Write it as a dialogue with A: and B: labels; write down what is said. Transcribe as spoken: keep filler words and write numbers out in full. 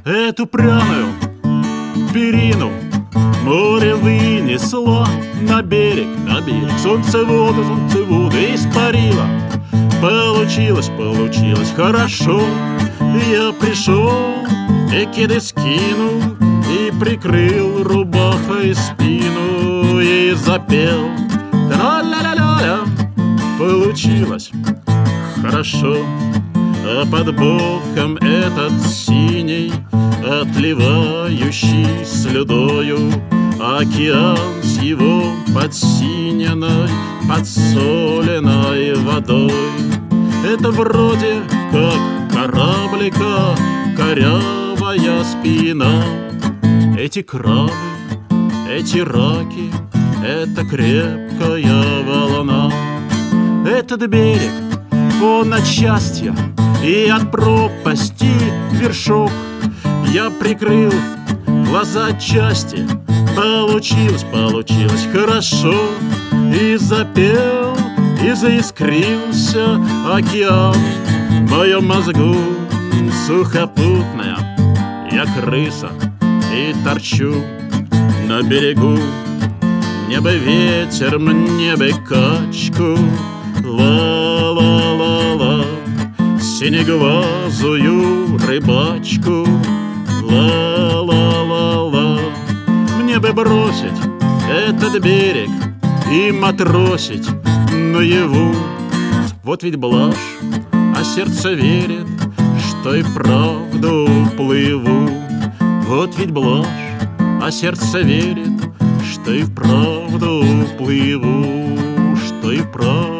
A: Эту пряную перину море вынесло на берег, на берег. Солнце воду, солнце воду испарило. Получилось, получилось хорошо. Я пришел и кеды скинул, и прикрыл рубахой спину, и запел. Тра-ля-ля-ля-ля. Получилось хорошо. А под боком этот синий, отливающий слюдою океан с его подсиненной, подсоленной водой. Это вроде как кораблика корявая спина. Эти крабы, эти раки, это крепкая волна. Этот берег, он от счастья и от пропасти вершок. Я прикрыл глаза отчасти. Получилось, получилось хорошо. И запел, и заискрился океан. В моем мозгу сухопутная я крыса, и торчу на берегу. Мне бы ветер, мне бы качку, ла-ла-ла-ла, синеглазую рыбачку, ла-ла-ла-ла. Мне бы бросить этот берег и матросить наяву. Вот ведь блажь, а сердце верит, что и правду плыву. Вот ведь блажь, а сердце верит, что и вправду плыву, что и вправду.